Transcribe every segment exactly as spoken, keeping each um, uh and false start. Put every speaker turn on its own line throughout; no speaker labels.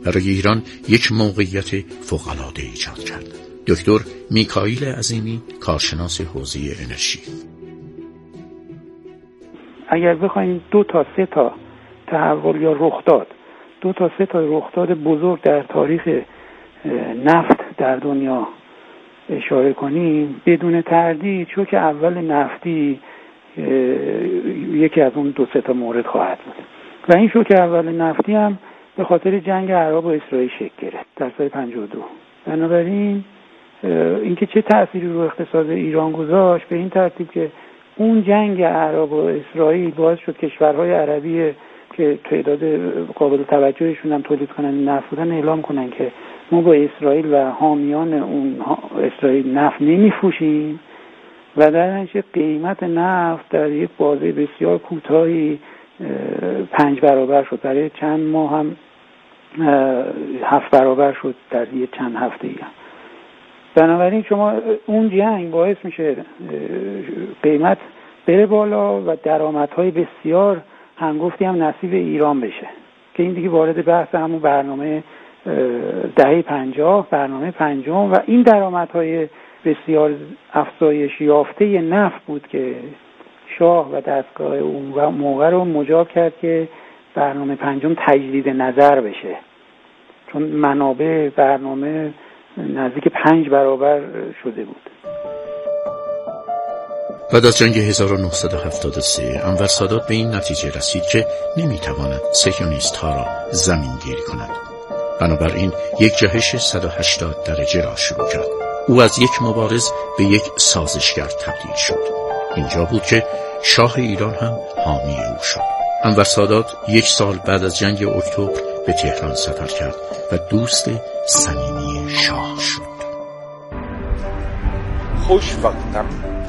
برای ایران یک موقعیت فوق‌العاده ایجاد کرد. دکتر میکائیل عظیمی، کارشناس حوزه انرژی:
اگر بخوایم دو تا سه تا تحول یا رخداد دو تا سه تا رخداد بزرگ در تاریخ نفت در دنیا اشاره کنیم، بدون تردید شوک اول نفتی یکی از اون دو سه تا مورد خواهد بود و این شوک اول نفتی هم به خاطر جنگ عرب و اسرائیل شکل گرفت در سال پنجاه و دو. بنابراین اینکه چه تأثیری رو اقتصاد ایران گذاشت به این ترتیب که اون جنگ عرب و اسرائیل باعث شد کشورهای عربی که تعداد قابل توجهشون هم تولید کنن نفت بودن اعلام کنن که ما با اسرائیل و حامیان اون اسرائیل نفت نمیفروشیم و در نتیجه قیمت نفت در یک بازه بسیار کوتاهی پنج برابر شد، برای چند ماه هم هفت برابر شد در یک چند هفته ای هم. بنابراین شما اون جنگ باعث میشه قیمت بره بالا و درآمدهای بسیار هنگفتی هم نصیب ایران بشه که این دیگه وارد بحث همون برنامه دهه پنجاه برنامه پنجم و این درآمدهای بسیار افزایش یافته نفت بود که شاه و دستگاه اون موقع رو مجاب کرد که برنامه پنجم تجدید نظر بشه، چون منابع برنامه نزدیک پنج برابر شده بود.
بعد از جنگ هزار و نهصد و هفتاد و سه انور سادات به این نتیجه رسید که نمیتواند صهیونیست‌ها را زمین گیری کند. بنابراین یک جهش صد و هشتاد درجه را شروع کرد. او از یک مبارز به یک سازشگر تبدیل شد. اینجا بود که شاه ایران هم حامی او شد. انور سادات یک سال بعد از جنگ اکتبر به تهران سفر کرد و دوست صمیمی شاه شد.
خوشوقتم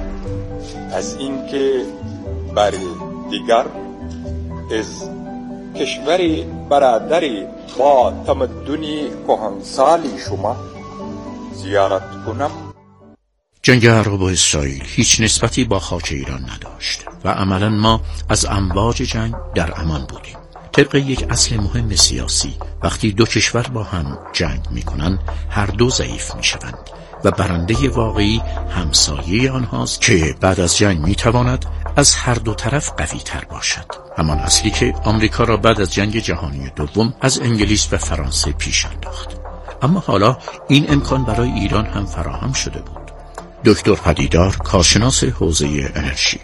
از اینکه بر دیگر از کشور برادر با تمدنی کهنسالی شما زیارت کنم.
جنگ عرب و اسرائیل هیچ نسبتی با خاک ایران نداشت و عملاً ما از امواج جنگ در امان بودیم. طبق یک اصل مهم سیاسی، وقتی دو کشور با هم جنگ میکنن هر دو ضعیف میشوند و برنده واقعی همسایه آنهاست که بعد از جنگ میتواند از هر دو طرف قوی تر باشد. همان اصلی که آمریکا را بعد از جنگ جهانی دوم از انگلیس و فرانسه پیش انداخت. اما حالا این امکان برای ایران هم فراهم شده بود. دکتر پدیدار، کارشناس حوزه انرژی: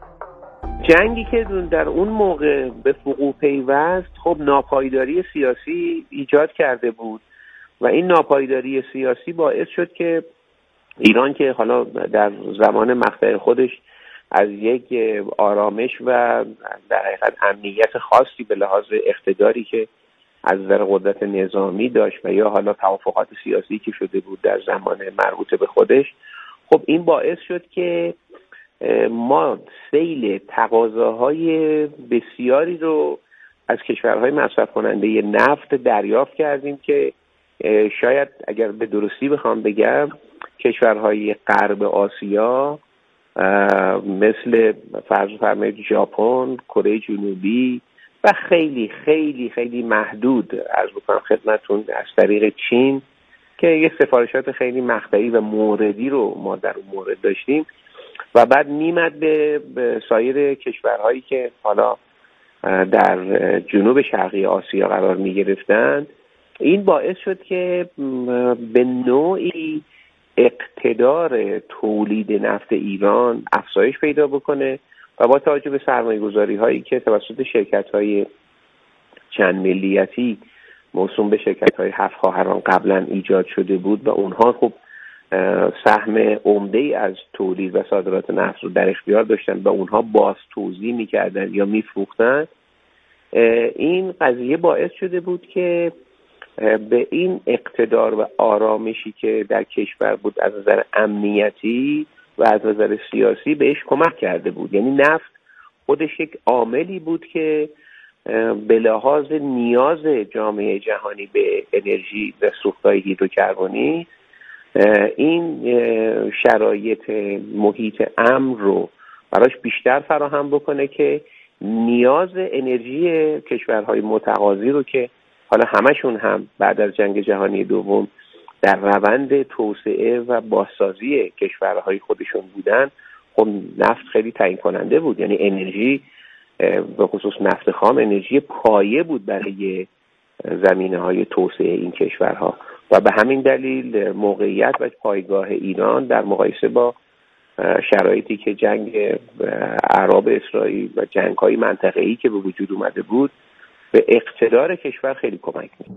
جنگی که در اون موقع به وقوع پیوست خب ناپایداری سیاسی ایجاد کرده بود و این ناپایداری سیاسی باعث شد که ایران که حالا در زمان مقطع خودش از یک آرامش و در حقیقت امنیت خاصی به لحاظ اقتداری که از نظر قدرت نظامی داشت و یا حالا توافقات سیاسی که شده بود در زمان مربوط به خودش، خب این باعث شد که ما سیل تقاضاهای بسیاری رو از کشورهای مصرف کننده نفت دریافت کردیم که شاید اگر به درستی بخوام بگم کشورهای غرب آسیا مثل فرض فرمایید ژاپن، کره جنوبی و خیلی خیلی خیلی محدود عرض بکنم خدمتتون از طریق چین که یه سفارشات خیلی مقطعی و موردی رو ما در اون مورد داشتیم و بعد میمد به, به سایر کشورهایی که حالا در جنوب شرقی آسیا قرار می گرفتن. این باعث شد که به نوعی اقتدار تولید نفت ایران افزایش پیدا بکنه و با توجه به سرمایه گذاری هایی که توسط شرکت های چند ملیتی موسوم به شرکت های هفت خواهران قبلا ایجاد شده بود و اونها خب سهم عمده‌ای از تولید و صادرات نفت رو در اختیار داشتن و اونها باز توزیع می‌کردن یا می‌فروختن، این قضیه باعث شده بود که به این اقتدار و آرامشی که در کشور بود از نظر امنیتی و از نظر سیاسی بهش کمک کرده بود. یعنی نفت خودش یک عاملی بود که به لحاظ نیاز جامعه جهانی به انرژی و سوختهای هیدروکربنی این شرایط محیط امن رو براش بیشتر فراهم بکنه که نیاز انرژی کشورهای متقاضی رو که حالا همشون هم بعد از جنگ جهانی دوم در روند توسعه و بازسازی کشورهای خودشون بودن، خب نفت خیلی تعیین کننده بود. یعنی انرژی به خصوص نفت خام انرژی پایه بود برای زمینه‌های توسعه این کشورها و به همین دلیل موقعیت و پایگاه ایران در مقایسه با شرایطی که جنگ عرب اسرائیل و جنگ‌های منطقه‌ای که به وجود اومده بود به اقتدار کشور خیلی کمک می‌کرد.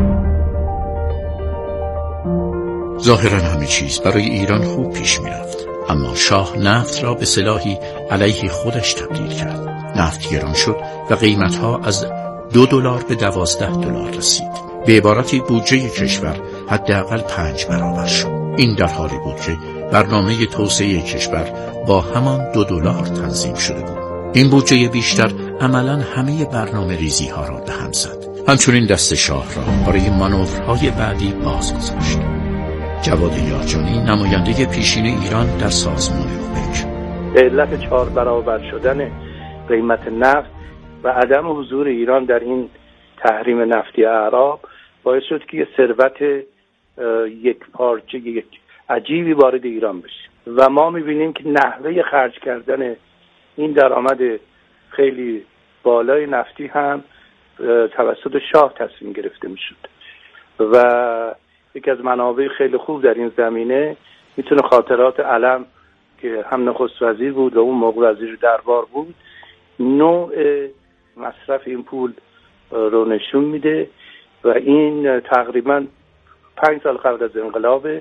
ظاهراً همه چیز برای ایران خوب پیش می‌رفت، اما شاه نفت را به سلاحی علیه خودش تبدیل کرد. نفت گران شد و قیمت‌ها از دو دلار به دوازده دلار رسید. به عبارتی بودجه کشور حداقل پنج برابر شد. این در حالی بود که برنامه توسعه کشور با همان دو دلار تنظیم شده بود. این بودجه بیشتر عملاً همه برنامه ریزی ها را به هم زد. همچنین دست شاه را برای مانورهای بعدی باز گذاشت. جواد یارجانی، نماینده پیشین ایران در سازمان اوپک:
به علت چهار برابر شدن قیمت نفت و عدم حضور ایران در این تحریم نفتی اعراب باعث شد که یه ثروت یک پارچه یک عجیبی وارد ایران بشه و ما می‌بینیم که نحوه خرج کردن این درآمد خیلی بالای نفتی هم توسط شاه تصمیم گرفته میشد و یکی از منابع خیلی خوب در این زمینه میتونه خاطرات علم که هم نخست وزیر بود و اون موقع وزیر دربار بود نوع مصرف این پول رو نشون میده و این تقریبا پنج سال قبل از انقلابه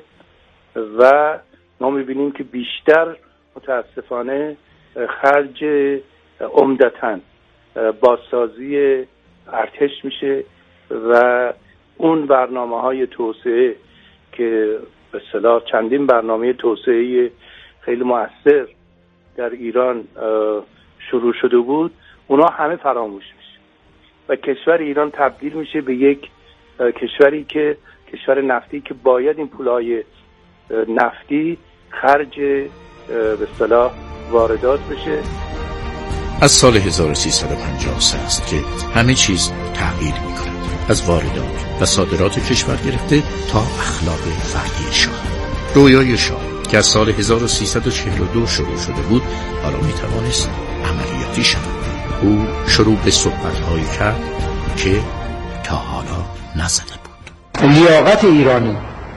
و ما میبینیم که بیشتر متاسفانه خرج عمدتاً بازسازی ارتش میشه و اون برنامه‌های توسعه که به اصطلاح چندین برنامه توسعه خیلی مؤثر در ایران شروع شده بود اونا همه فراموش میشه و کشور ایران تبدیل میشه به یک کشوری که کشور نفتی که باید این پولای نفتی خرج به اصطلاح واردات بشه.
از سال هزار و سیصد و پنجاه و سه است که همه چیز تغییر می‌کند، از واردات و صادرات کشور گرفته تا اخلاق فردی شاه. رویای شاه که از سال هزار و سیصد و چهل و دو شروع شده بود حالا می‌توانست عملیاتی شود. او شروع به صحبت‌هایی کرد که تا حالا نزده بود.
لیاقت ایرانی،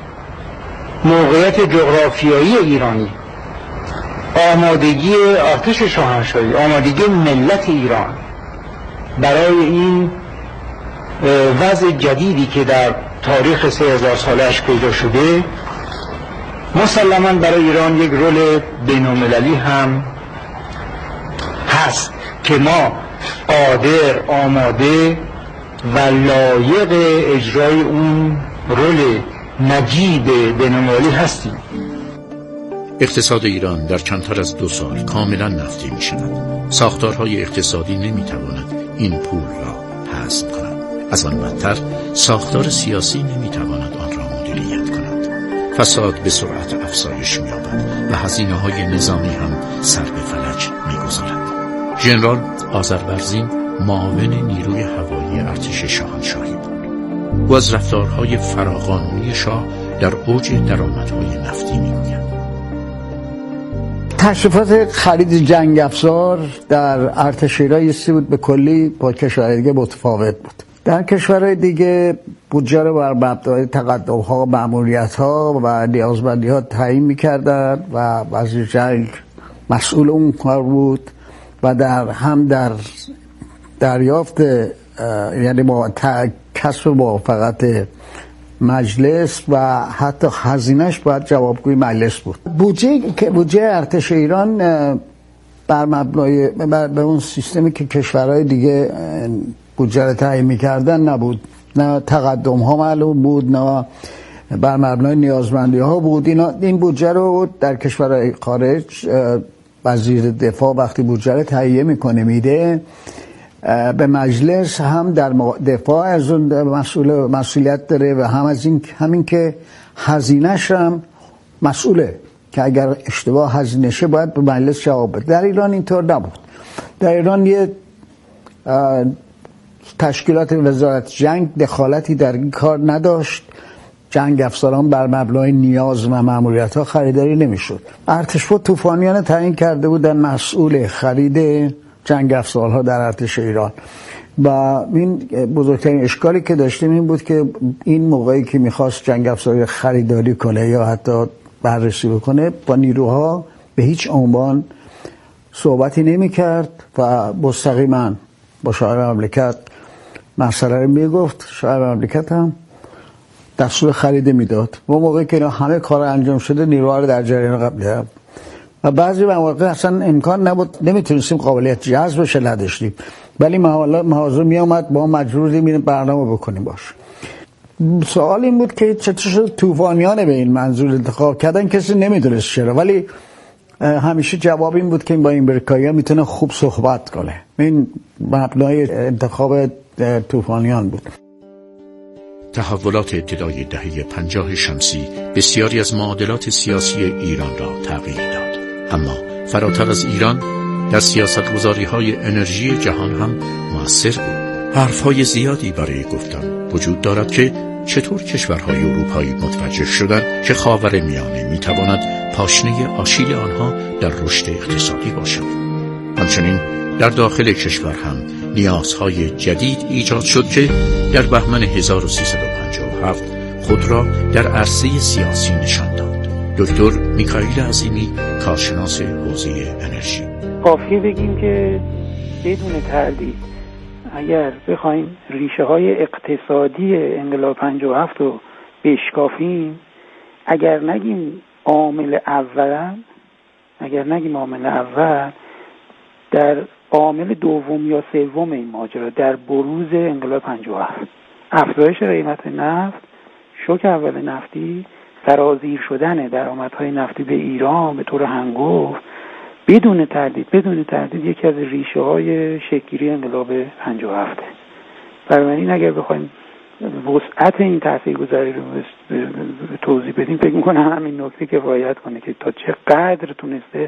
موقعیت جغرافیایی ایرانی، آمادگی ارتش شاهنشاهی، آمادگی ملت ایران برای این وضع جدیدی که در تاریخ سه هزار سالش پیدا شده مسلماً برای ایران یک رول بین‌المللی هم هست که ما قادر، آماده و لایق اجرای اون رول نجیب بین‌المللی هستیم.
اقتصاد ایران در کمتر از دو سال کاملا نفتی می شود. ساختارهای اقتصادی نمی تواند این پول را حذف کند. از آن بدتر ساختار سیاسی نمی تواند آن را مدیریت کند. فساد به سرعت افزایش می یابد و هزینه‌های نظامی هم سر به فلج می گذارد. ژنرال آذربرزین معاون نیروی هوایی ارتش شاهنشاهی بود. او از رفتارهای فراقانونی شاه در اوج درآمدهای نفتی می گوید.
تشریفات خرید جنگ افزار در ارتش ایران یه چیزی بود به کلی با کشورهای دیگه متفاوت بود. در کشورهای دیگه بودجه رو بر مبنای تقدم‌ها، مأموریت‌ها و نیازمندی‌ها تعیین می‌کردن و وزیر جنگ مسئول اون کار بود و در هم در دریافت یعنی با کسب موافقت مجلس و حتی هزینه‌اش باید جوابگوی مجلس بود. بودجه که بودجه ارتش ایران بر مبنای بر به اون سیستمی که کشورهای دیگه بودجه رو تعیین می‌کردن نبود. نه تقدم‌ها معلوم بود، نه بر مبنای نیازمندی‌ها بود. اینا این بودجه رو در کشورهای خارج وزیر دفاع وقتی بودجه رو تهیه می‌کنه میده به مجلس، هم در دفاع از اون مسئول مسئولیت داره و هم از این همین که هزینه‌اش هم مسئوله که اگر اشتباه هزینه شه باید به مجلس جواب بده. در ایران اینطور نبود. در ایران یه تشکیلات وزارت جنگ دخالتی در این کار نداشت. جنگ افزاران بر مبنای نیاز و مأموریت‌ها خریداری نمی‌شد. ارتش بود طوفانیان تعیین کرده بودن مسئول خرید جنگ افزارها در ارتش ایران و این بزرگترین اشکالی که داشتیم این بود که این موقعی که می‌خواست جنگ افزار خریداری کنه یا حتی بررسی بکنه با نیروها به هیچ عنوان صحبتی نمی‌کرد و مستقیما با شاعر مملکت مسئله رو میگفت. شاعر مملکت هم دستور خرید میداد. و موقعی که همه کار انجام شده نیروها رو در جریان قبل دارم و بعضی مواقع اصلا امکان نبود، نمیتونستیم قابلیت جذبش نداشتیم، ولی محاضر می اومد با مجبور میریم برنامه بکنیم باش. سوال این بود که چطور شد طوفانیان به این منظور انتخاب کردن؟ کسی نمیدونست چرا، ولی همیشه جواب این بود که با امریکایی‌ها میتونه خوب صحبت کنه. این مبنای انتخاب طوفانیان بود.
تحولات ابتدای دهه پنجاه شمسی بسیاری از معادلات سیاسی ایران را تغییر داد، اما فراتر از ایران در سیاست‌گذاری‌های انرژی جهان هم مؤثر بود. حرف‌های زیادی برای گفتن وجود دارد که چطور کشورهای اروپایی متوجه شدند که خاورمیانه می‌تواند پاشنه آشیل آنها در رشد اقتصادی باشد. همچنین در داخل کشور هم نیازهای جدید ایجاد شد که در بهمن هزار و سیصد و پنجاه و هفت خود را در عرصه سیاسی نشان داد. دکتر میکائیل عظیمی، کارشناس حوزه انرژی:
کافیه بگیم که بدون تردید اگر بخوایم ریشه های اقتصادی انقلاب پنجاه و هفت رو بشکافیم، اگر نگیم عامل اول اگر نگیم عامل اول در عامل دوم یا سوم این ماجرا در بروز انقلاب پنجاه و هفت، افزایش قیمت نفت، شوک اول نفتی، سرازیر شدن درآمدهای نفتی به ایران به طور هنگفت، بدون تردید بدون تردید یکی از ریشه های شکل‌گیری انقلاب پنجاه و هفت. بنابراین اگر بخوایم وسعت این تاثیرگذاری رو توضیح بدیم، فکر می‌کنم همین نکته کفایت کنه که تا چه قدر تونسته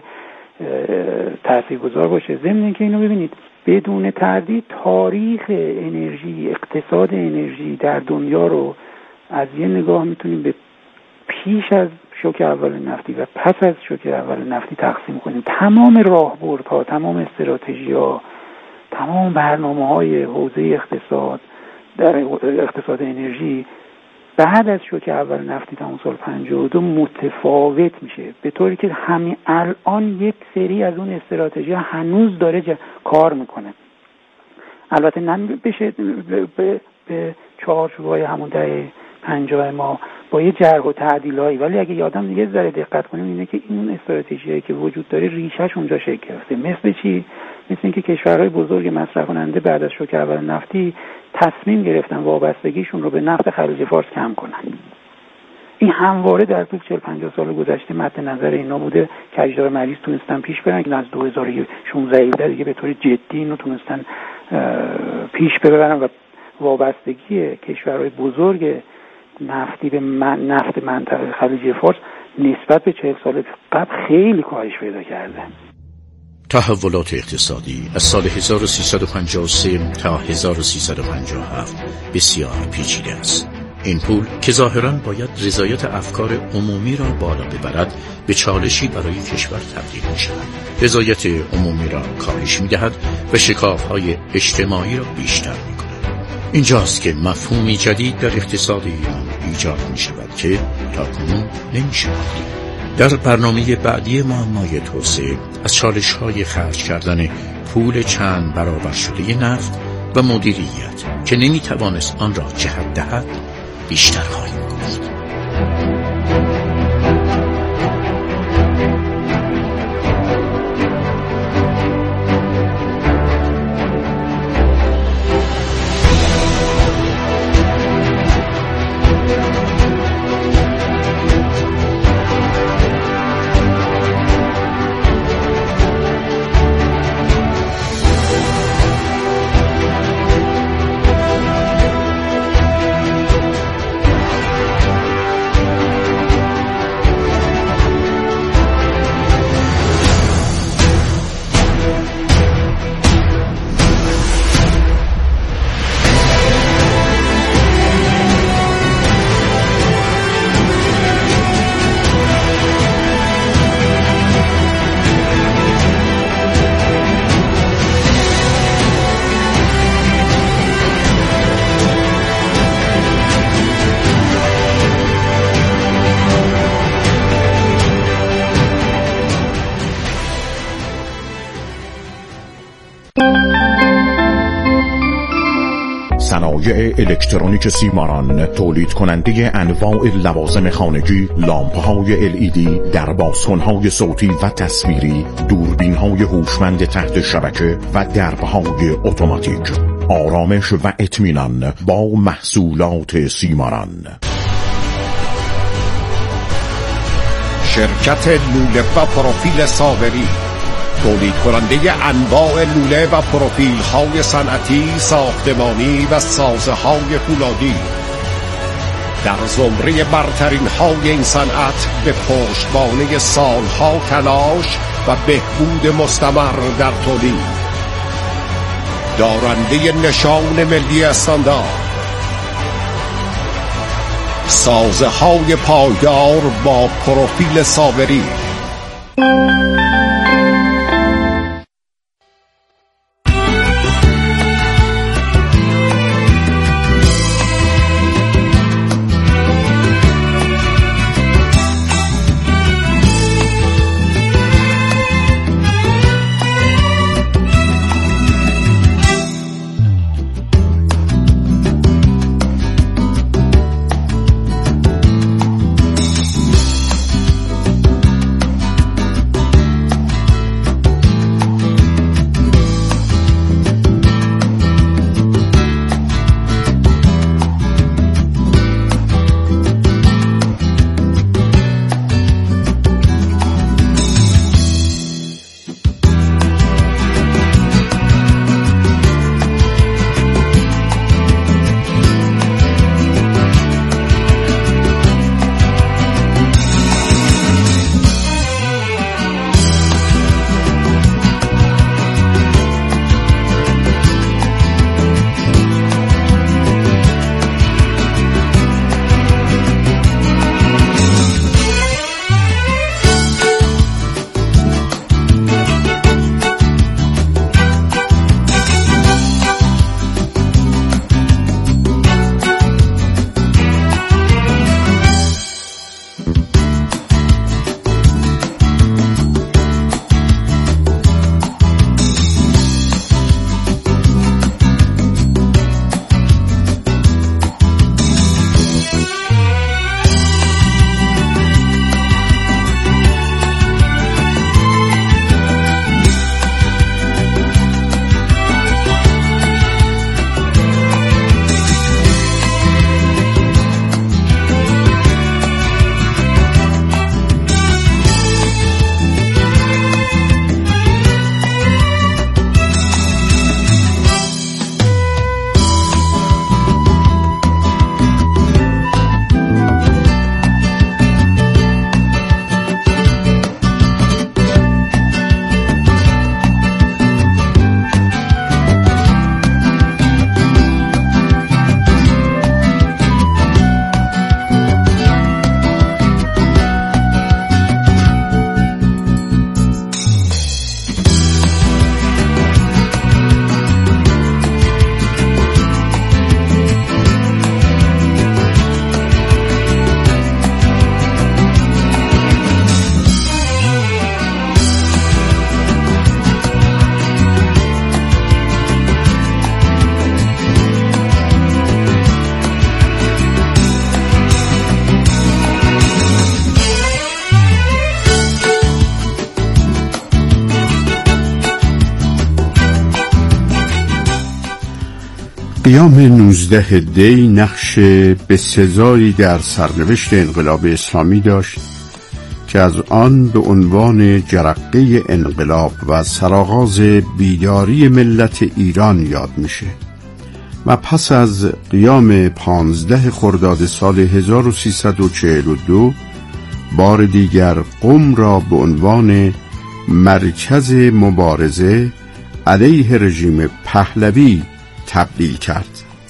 تاثیرگذار باشه. ضمن اینکه اینو ببینید، بدون تردید تاریخ انرژی، اقتصاد انرژی در دنیا رو از یه نگاه میتونیم به پیش از شوک اول نفتی و پس از شوک اول نفتی تقسیم کنیم. تمام راهبردها، تمام استراتژی‌ها، تمام برنامه‌های حوزه اقتصاد در اقتصاد انرژی بعد از شوک اول نفتی تا اون سال پنجاه و دو متفاوت میشه، به طوری که همین الان یک سری از اون استراتژی هنوز داره جا... کار میکنه. البته نه بشه به, به... به چارچوبای همون دهه پنجاه ما با یه جرح و تعدیلایی، ولی اگه یادم دیگه ذره دقت کنیم اینه که این استراتژیایی که وجود داره ریشش اونجا شکل گرفته. مثل چی؟ مثل اینکه کشورهای بزرگ مصرف کننده بعد از شوک اول نفتی تصمیم گرفتن وابستگیشون رو به نفت خلیج فارس کم کنن. این همواره در طول چهل پنجاه سال گذشته مد نظر اینا بوده که اجدار مریض تونستن پیش برن که از دو هزار و شانزده دیگه به طور جدی اینو تونستن پیش ببرن و وابستگی کشورهای بزرگ نفتی به من نفت منطقه خلیج فارس نسبت به چهل سال قبل خیلی کاهش پیدا کرده.
تحولات اقتصادی از سال هزار و سیصد و پنجاه و سه تا هزار و سیصد و پنجاه و هفت بسیار پیچیده است. این پول که ظاهراً باید رضایت افکار عمومی را بالا ببرد، به چالشی برای کشور تبدیل می شود. رضایت عمومی را کاهش می دهد و شکاف‌های اجتماعی را بیشتر می کند. اینجاست که مفهومی جدید در اقتصاد ایران ایجاد می شود که تاکنون نمی شود. در برنامه بعدی معمای توسعه از چالش‌های خرج کردن پول چند برابر شده نفت و مدیریت که نمی‌توانست آن را جهت دهد بیشتر خواهیم گفت.
صنایع الکترونیک سیماران، تولید کننده انواع لوازم خانگی، لامپ‌های ال ای دی در بازکن‌های صوتی و تصویری، دوربین‌های هوشمند تحت شبکه و درب‌های اتوماتیک. آرامش و اطمینان با محصولات سیماران.
شرکت لوله و پروفیل صابری، تولید کننده انواع لوله و پروفیل های صنعتی، ساختمانی و سازه های فولادی، در زمره برترین های این صنعت به پشتوانه سالها تلاش و بهبود مستمر در تولید، دارنده نشان ملی استاندارد، سازه های پایدار با پروفیل صابری.
قیام نوزده دی نقش بسزایی در سرنوشت انقلاب اسلامی داشت که از آن به عنوان جرقه انقلاب و سرآغاز بیداری ملت ایران یاد میشه و پس از قیام پانزده خرداد سال هزار و سیصد و چهل و دو بار دیگر قم را به عنوان مرکز مبارزه علیه رژیم پهلوی تبدیل کرد.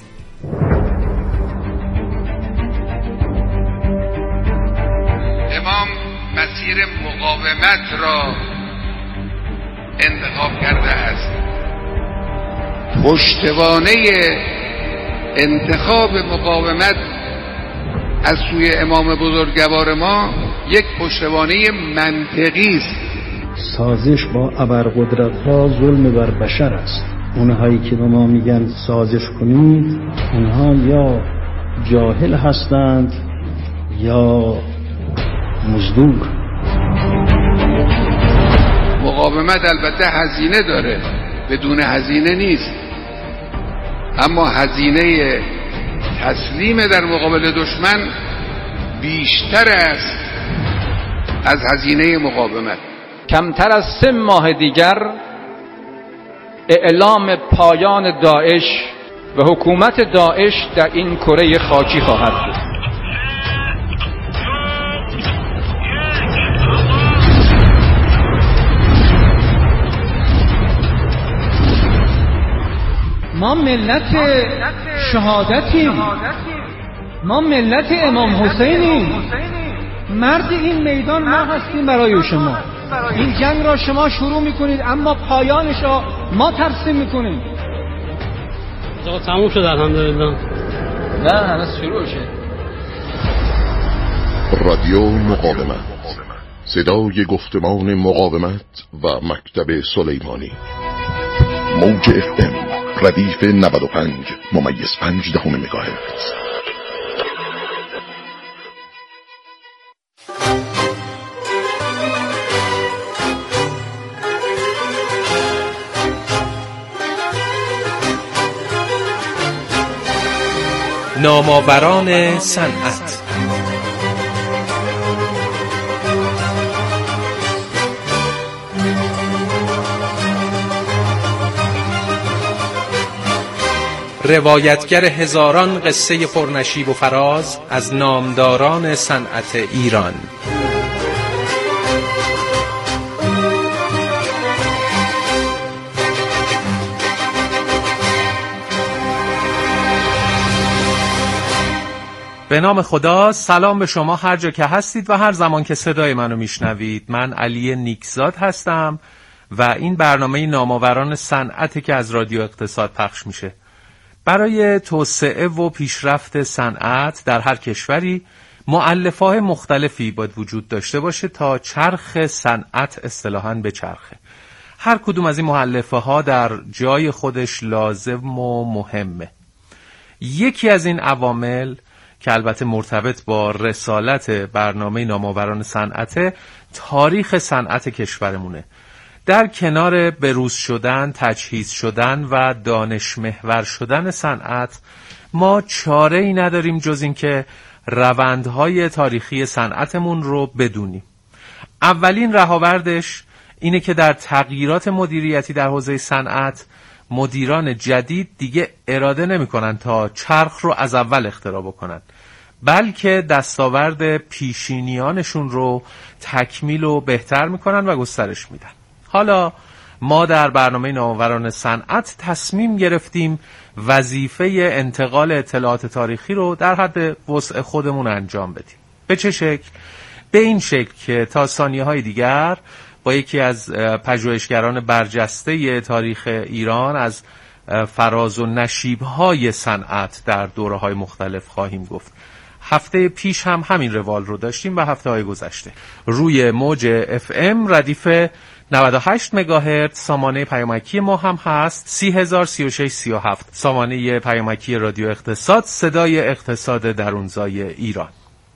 امام مسیر مقاومت را انتخاب کرده است. پشتوانه انتخاب مقاومت از سوی امام بزرگوار ما یک پشتوانه منطقی است.
سازش با ابرقدرت‌ها ظلم بر بشر است.
اونهایی که به ما میگن سازش کنید، اونها یا جاهل هستند یا مزدور.
مقاومت البته هزینه داره، بدون هزینه نیست، اما هزینه تسلیم در مقابل دشمن بیشتر است از هزینه مقاومت.
کمتر از سه ماه دیگر اعلام پایان داعش و حکومت داعش در این کره خاکی خواهد بود.
ما ملت شهادتیم، ما ملت امام حسینیم، مرد این میدان ما هستیم برای شما. این جنگ را شما شروع میکنید اما پایانش را ما ترسیم میکنیم.
آقا تموم شد الحمدلله.
نه هنوز شروع شد.
رادیو مقاومت، صدای گفتمان مقاومت و مکتب سلیمانی. موج اف ام ردیف نود و پنج ممیز پنج دهم مگاهرتز.
نامآوران صنعت. روایتگر هزاران قصه پرنشیب و فراز از نامداران صنعت ایران. به نام خدا. سلام به شما هر جا که هستید و هر زمان که صدای منو میشنوید. من علی نیکزاد هستم و این برنامه نامآوران صنعتی که از رادیو اقتصاد پخش میشه. برای توسعه و پیشرفت صنعت در هر کشوری مؤلفه‌های مختلفی باید وجود داشته باشه تا چرخ صنعت اصطلاحاً بچرخه. هر کدوم از این مؤلفه‌ها در جای خودش لازم و مهمه. یکی از این عوامل که البته مرتبط با رسالت برنامه نامآوران صنعت، تاریخ صنعت کشورمونه. در کنار بروز شدن، تجهیز شدن و دانش محور شدن صنعت، ما چاره ای نداریم جز این که روندهای تاریخی صنعتمون رو بدونیم. اولین رهاوردش اینه که در تغییرات مدیریتی در حوزه صنعت، مدیران جدید دیگه اراده نمی کنن تا چرخ رو از اول اختراع بکنن، بلکه دستاورد پیشینیانشون رو تکمیل و بهتر میکنن و گسترش میدن. حالا ما در برنامه نامآوران صنعت تصمیم گرفتیم وظیفه انتقال اطلاعات تاریخی رو در حد وسع خودمون انجام بدیم. به چه شکل؟ به این شکل که تا ثانیه‌های دیگر با یکی از پژوهشگران برجسته تاریخ ایران از فراز و نشیب‌های صنعت در دوره‌های مختلف خواهیم گفت. هفته پیش هم همین روال رو داشتیم و هفته‌های گذشته روی موج اف ام ردیف نود و هشت مگاهرتز سامانه پیامکی ما هم هست سی هزار سی و شش سی و هفت، سامانه پیامکی رادیو اقتصاد، صدای اقتصاد درونزای ایران.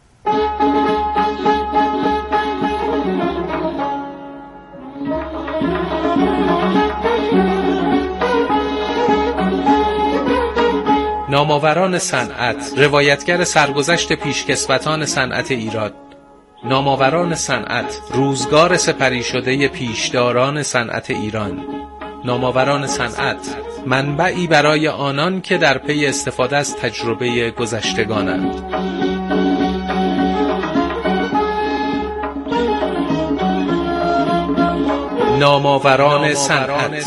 نامآوران صنعت، روایتگر سرگذشت پیشکسوتان صنعت ایران. نامآوران صنعت، روزگار سپری شده پیشداران صنعت ایران. نامآوران صنعت، منبعی برای آنان که در پی استفاده از تجربه گذشتگانند. نامآوران صنعت.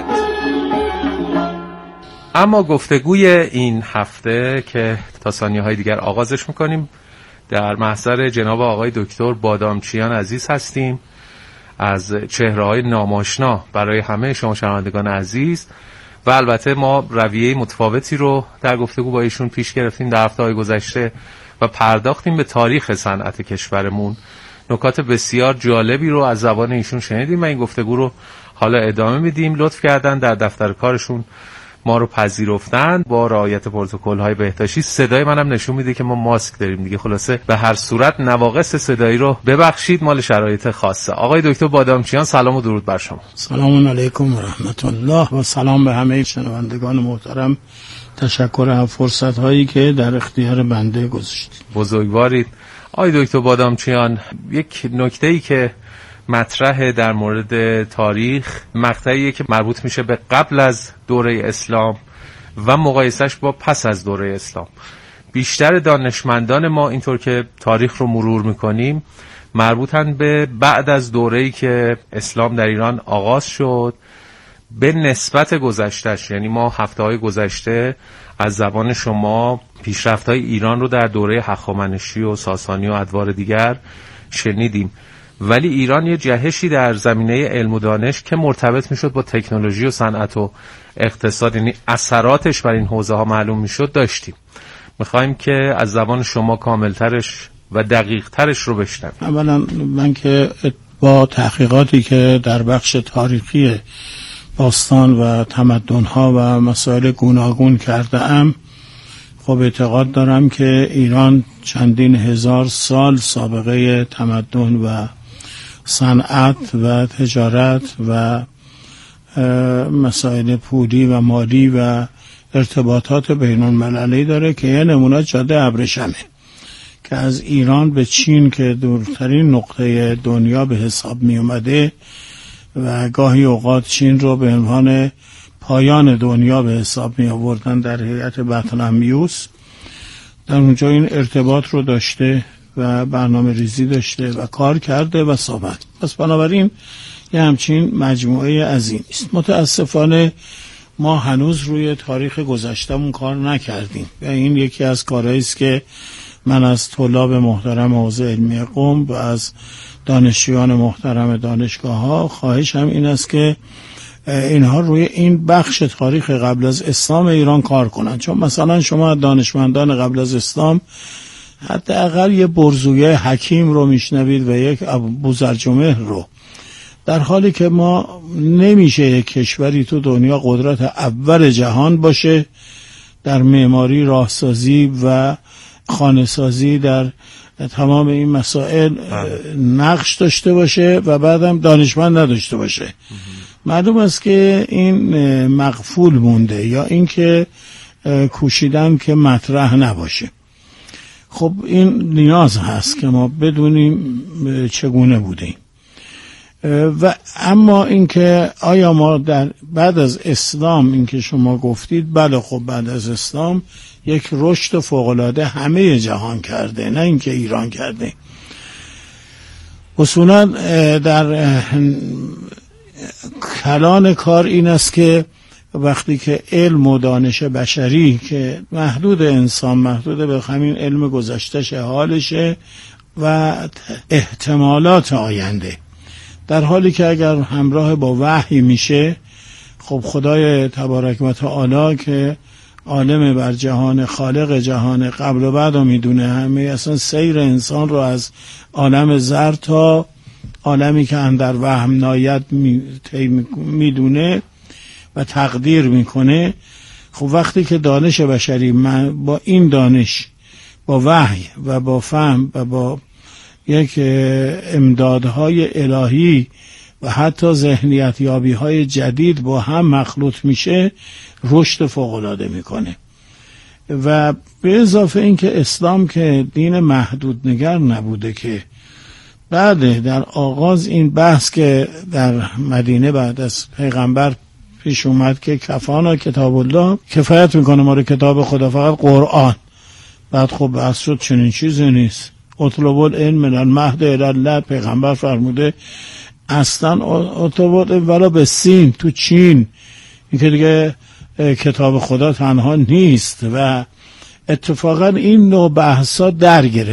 اما گفتگوی این هفته که تا ثانیه‌های دیگر آغازش می‌کنیم در محضر جناب آقای دکتر بادامچیان عزیز هستیم، از چهره‌های ناماشنا برای همه شما شنوندگان عزیز، و البته ما رویه متفاوتی رو در گفتگو با ایشون پیش گرفتیم در هفته‌های گذشته و پرداختیم به تاریخ صنعت کشورمون. نکات بسیار جالبی رو از زبان ایشون شنیدیم و این گفتگو رو حالا ادامه میدیم. لطف کردن در دفتر کارشون ما رو پذیرفتن با رعایت پروتکل‌های بهداشتی. صدای منم نشون میده که ما ماسک داریم دیگه. خلاصه به هر صورت نواقص صدایی رو ببخشید، مال شرایط خاصه. آقای دکتر بادامچیان سلام و درود بر شما.
سلام علیکم و رحمت الله و سلام به همه شنوندگان محترم. تشکر از فرصت هایی که در اختیار بنده گذاشتید.
بزرگوارید. آقای دکتر بادامچیان، یک نکته‌ای که مطرح در مورد تاریخ، مقطعی که مربوط میشه به قبل از دوره اسلام و مقایسش با پس از دوره اسلام. بیشتر دانشمندان ما اینطور که تاریخ رو مرور میکنیم مربوطن به بعد از دوره‌ای که اسلام در ایران آغاز شد به نسبت گذشتهش. یعنی ما هفته‌های گذشته از زبان شما پیشرفت‌های ایران رو در دوره هخامنشی و ساسانی و ادوار دیگر شنیدیم، ولی ایران یه جهشی در زمینه علم و دانش که مرتبط میشد با تکنولوژی و صنعت و اقتصاد، یعنی اثراتش بر این حوزه ها معلوم میشد، داشتیم. میخوایم که از زبان شما کاملترش و دقیقترش رو بشنویم.
اولا من که با تحقیقاتی که در بخش تاریخی باستان و تمدن‌ها و مسائل گوناگون کرده ام، خب اعتقاد دارم که ایران چندین هزار سال سابقه تمدن و صنعت و تجارت و مسائل پولی و مالی و ارتباطات بین المللی داره که یه نمونه جاده ابریشمه که از ایران به چین که دورترین نقطه دنیا به حساب می اومده و گاهی اوقات چین رو به عنوان پایان دنیا به حساب می آوردن در هیئت بطلمیوس، در اونجا این ارتباط رو داشته و برنامه ریزی داشته و کار کرده و ثابت. پس بنابراین یه همچین مجموعه عظیم است. متاسفانه ما هنوز روی تاریخ گذشتمون کار نکردیم و این یکی از کارهایی است که من از طلاب محترم حوزه علمی قم و از دانشجویان محترم دانشگاه ها خواهشم این است که اینها روی این بخش تاریخ قبل از اسلام ایران کار کنند. چون مثلا شما دانشمندان قبل از اسلام حداقل یه برزویه حکیم رو میشنوید و یک بوزرجمهر رو، در حالی که ما نمیشه یک کشوری تو دنیا قدرت اول جهان باشه در معماری، راهسازی و خانه‌سازی، در تمام این مسائل نقش داشته باشه و بعدم دانشمند نداشته باشه. معلوم است که این مغفول مونده یا اینکه کوشیدن که مطرح نباشه. خب این نیاز هست که ما بدونیم چگونه بودیم. و اما اینکه آیا ما در بعد از اسلام، اینکه شما گفتید بله، خب بعد از اسلام یک رشد فوق‌العاده همه جهان کرده، نه اینکه ایران کرده. اصولا در کلان کار این است که وقتی که علم و دانش بشری که محدود انسان، محدود به همین علم گذشتهش، حالشه و احتمالات آینده، در حالی که اگر همراه با وحی میشه، خب خدای تبارک و تعالی که عالم بر جهان، خالق جهان قبل و بعد رو میدونه، همه اصلا سیر انسان رو از عالم زر تا عالمی که اندر وهم ناید میدونه و تقدیر میکنه. خب وقتی که دانش بشری با این دانش، با وحی و با فهم و با یک امدادهای الهی و حتی ذهنیت یابی های جدید با هم مخلوط میشه، رشد فوق‌العاده میکنه. و به اضافه اینکه اسلام که دین محدود نگر نبوده، که بعد در آغاز این بحث که در مدینه بعد از پیغمبر پیش اومد که کفانا کتاب الله، کفایت میکنه ما رو کتاب خدا، فقط قرآن. بعد خب بحث شد چنین چیزی نیست، اطلب العلم من المهد الی الله، پیغمبر فرموده اصلا اطلب العلم ولا به سین، تو چین، این که دیگه کتاب خدا تنها نیست. و اتفاقا این نوع بحثا در گرفت.